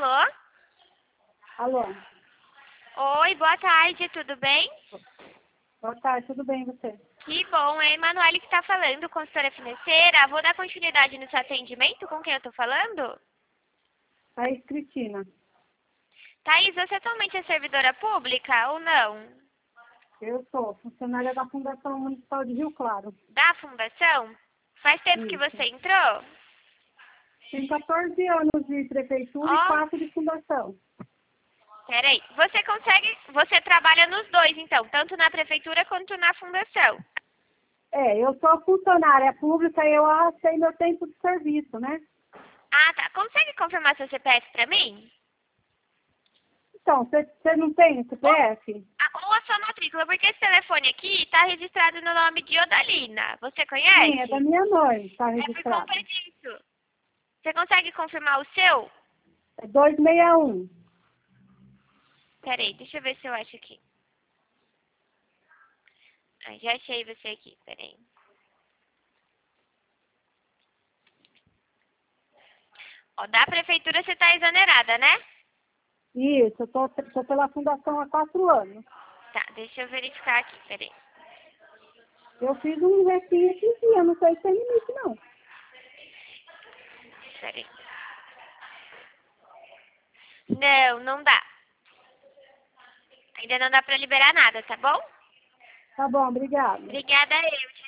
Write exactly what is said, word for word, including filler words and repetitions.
Alô? Alô? Oi, boa tarde, tudo bem? Boa tarde, tudo bem e você? Que bom, é a Emanuele que está falando, consultora financeira. Vou dar continuidade no seu atendimento, com quem eu estou falando? Aí, Cristina, Thaís, você atualmente é servidora pública ou não? eu sou funcionária da Fundação Municipal de Rio Claro. Da fundação? Faz tempo que Isso. você entrou? Tenho quatorze anos de prefeitura e Ó, quatro de fundação. peraí. Você consegue, você trabalha nos dois então, tanto na prefeitura quanto na fundação. É, eu sou funcionária pública e eu arrastei meu tempo de serviço, né? Ah, tá. Consegue confirmar seu C P F pra mim? Então, você não tem C P F? Ah, ou a sua matrícula, porque esse telefone aqui está registrado no nome de Odalina. Você Sim, é da conhece? minha mãe, está É por conta registrado. disso. Você consegue confirmar o seu? É duzentos e sessenta e um. Peraí, deixa eu ver se eu acho aqui. Ah, já achei você aqui, peraí. Ó, da prefeitura você está exonerada, né? Isso, eu tô, tô pela fundação há quatro anos. Tá, deixa eu verificar aqui, peraí. Eu fiz um restinho esses dias, não sei se tem limite, não. Peraí. Não, não dá. Ainda não dá pra liberar nada, tá bom? Tá bom, obrigada. Obrigada eu.